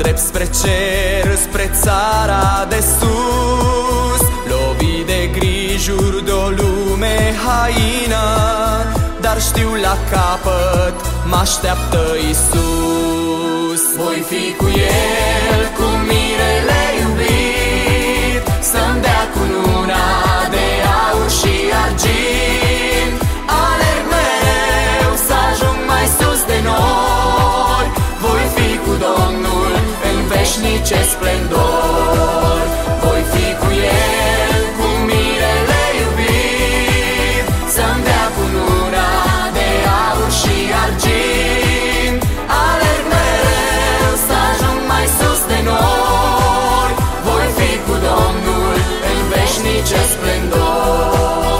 drept spre cer, spre țara de sus, lovit de grijuri de o lume haină, dar știu la capăt m-așteaptă Iisus. Voi fi cu El, cu mirele iubit, să-mi dea cununa de aur și argint. Alerg mereu să ajung mai sus de noi, voi fi cu Domnul în veșnice splendori. Voi fi cu El, cu mirele iubit, să-mi dea cununa de aur și argint. Alerg mereu să ajung mai sus de noi, voi fi cu Domnul în veșnice splendori.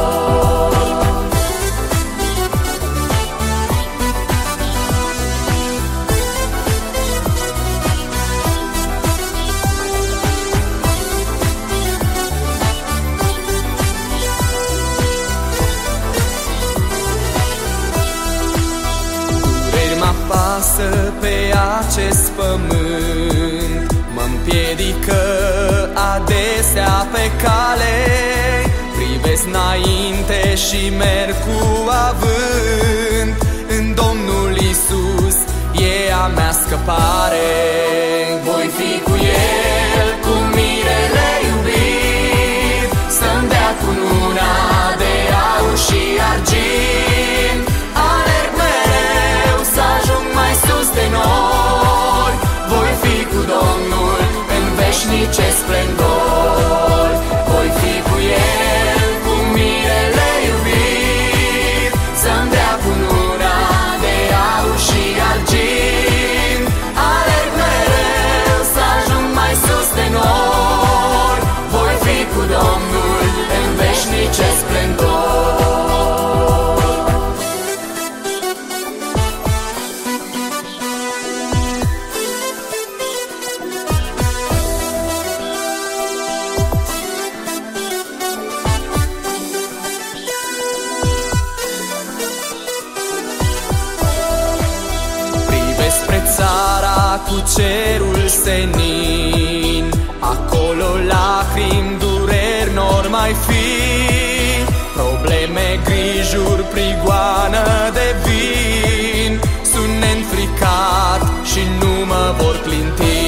Pasă pe acest pământ, mă-mpiedică adesea pe cale. Privesc înainte și merg cu avânt, în Domnul Iisus e a mea scăpare. Voi fi cu El, cu mirele iubit, să-mi dea cununa de aur și argint. Alerg mereu să ajung mai sus de noi, voi fi cu Domnul în veșnice splendori. Voi fi cu El, cu mirele iubit, să-mi dea cununa de aur și argint. Alerg mereu să ajung mai sus de noi, voi fi cu Domnul în veșnice splendori. Spre țara cu cerul senin, acolo lacrimi, dureri n-or mai fi, probleme, grijuri, prigoană de vin. Sunt neînfricat și nu mă vor clinti.